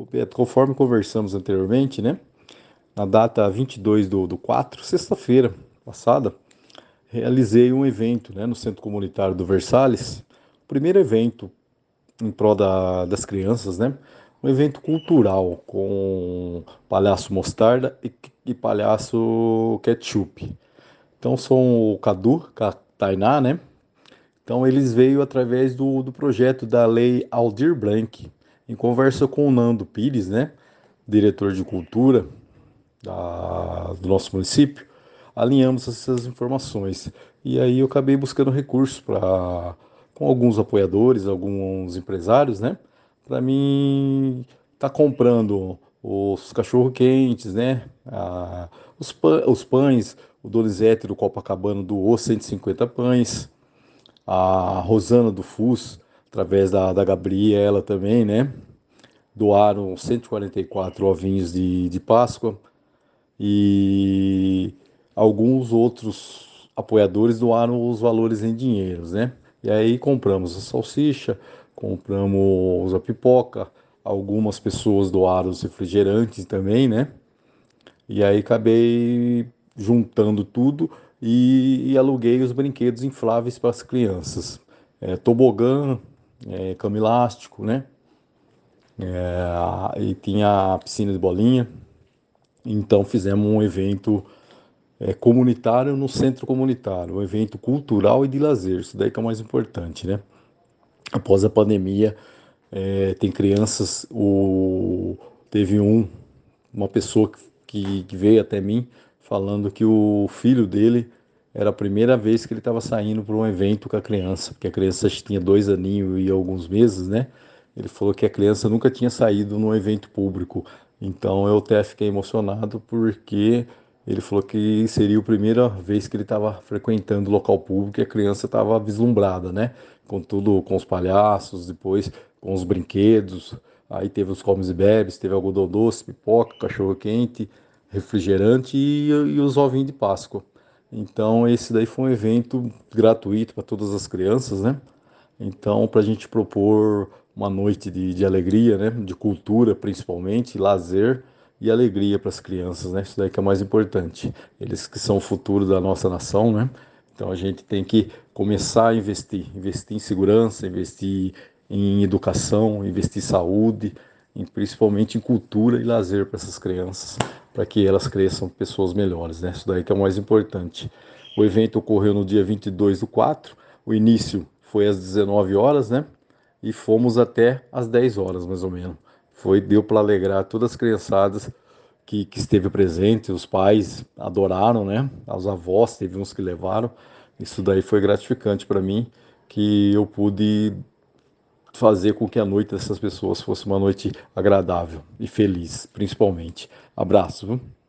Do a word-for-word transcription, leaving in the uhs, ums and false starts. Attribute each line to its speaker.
Speaker 1: Beto, conforme conversamos anteriormente, né? Na data vinte e dois do, do quatro, sexta-feira passada, realizei um evento, né, no Centro Comunitário do Versalhes, o primeiro evento em prol da, das crianças, né? Um evento cultural com palhaço Mostarda e, e palhaço Ketchup. Então são o Cadu, a Tainá, né? Então eles veio através do, do projeto da Lei Aldir Blanc, em conversa com o Nando Pires, né? Diretor de Cultura da, do nosso município, alinhamos essas informações. E aí eu acabei buscando recursos para com alguns apoiadores, alguns empresários, né? Para mim estar tá comprando os cachorro-quentes, né? Ah, os, pã- os pães, o Donizete do Copacabana doou cento e cinquenta pães, a Rosana do Fus, através da, da Gabriela também, né? Doaram cento e quarenta e quatro ovinhos de, de Páscoa e alguns outros apoiadores doaram os valores em dinheiros, né? E aí compramos a salsicha, compramos a pipoca, algumas pessoas doaram os refrigerantes também, né? E aí acabei juntando tudo e, e aluguei os brinquedos infláveis para as crianças. É, tobogã, é, cama elástico, né? É, e tinha a piscina de bolinha. Então fizemos um evento é, comunitário no centro comunitário, um evento cultural e de lazer, isso daí que é o mais importante, né? Após a pandemia, é, tem crianças, o, teve um, uma pessoa que, que veio até mim falando que o filho dele era a primeira vez que ele estava saindo para um evento com a criança, porque a criança tinha dois aninhos e alguns meses, né? Ele falou que a criança nunca tinha saído num evento público. Então eu até fiquei emocionado porque ele falou que seria a primeira vez que ele estava frequentando o local público e a criança estava vislumbrada, né? Com tudo, com os palhaços, depois com os brinquedos. Aí teve os comes e bebes, teve algodão doce, pipoca, cachorro quente, refrigerante e, e os ovinhos de Páscoa. Então esse daí foi um evento gratuito para todas as crianças, né? Então, para a gente propor uma noite de, de alegria, né? De cultura, principalmente, lazer e alegria para as crianças, né? Isso daí que é o mais importante. Eles que são o futuro da nossa nação, né? Então a gente tem que começar a investir, investir em segurança, investir em educação, investir em saúde, em, principalmente em cultura e lazer para essas crianças, para que elas cresçam pessoas melhores, né? Isso daí que é o mais importante. O evento ocorreu no dia vinte e dois do quatro, o início foi às dezenove horas, né? E fomos até às dez horas, mais ou menos. Foi, deu para alegrar todas as criançadas que, que esteve presente, os pais adoraram, né? Os avós, teve uns que levaram. Isso daí foi gratificante para mim, que eu pude fazer com que a noite dessas pessoas fosse uma noite agradável e feliz, principalmente. Abraço, viu?